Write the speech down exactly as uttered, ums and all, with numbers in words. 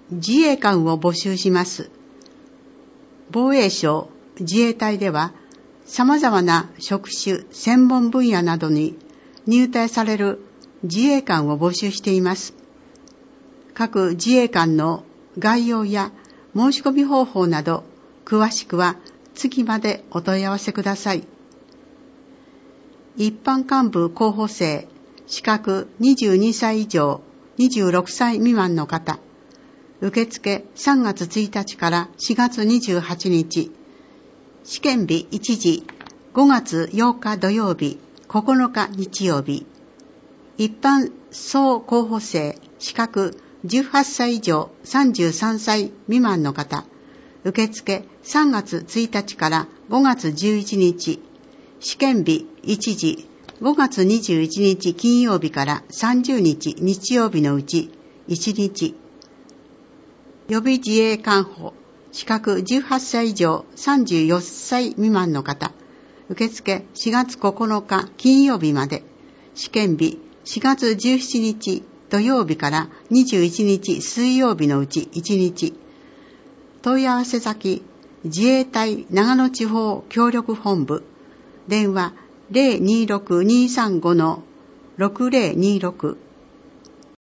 自衛官を募集します。防衛省、自衛隊では、様々な職種、専門分野などに入隊される自衛官を募集しています。各自衛官の概要や申し込み方法など、詳しくは次までお問い合わせください。一般幹部候補生、資格にじゅうにさい以上、にじゅうろくさい未満の方、受付さんがつついたちからしがつにじゅうはちにち、試験日いちじ、ごがつようか土曜日、ここのか日曜日、一般総候補生、資格じゅうはっさい以上、さんじゅうさんさい未満の方、受付さんがつついたちからごがつじゅういちにち、試験日いちじ、ごがつにじゅういちにち金曜日からさんじゅうにち日曜日のうちいちにち、予備自衛官補、資格じゅうはっさい以上さんじゅうよんさい未満の方、受付しがつここのか金曜日まで、試験日しがつじゅうしちにち土曜日からにじゅういちにち水曜日のうちいちにち、問い合わせ先、自衛隊長野地方協力本部、電話 ゼロにーろくにーさんごのろくゼロにーろく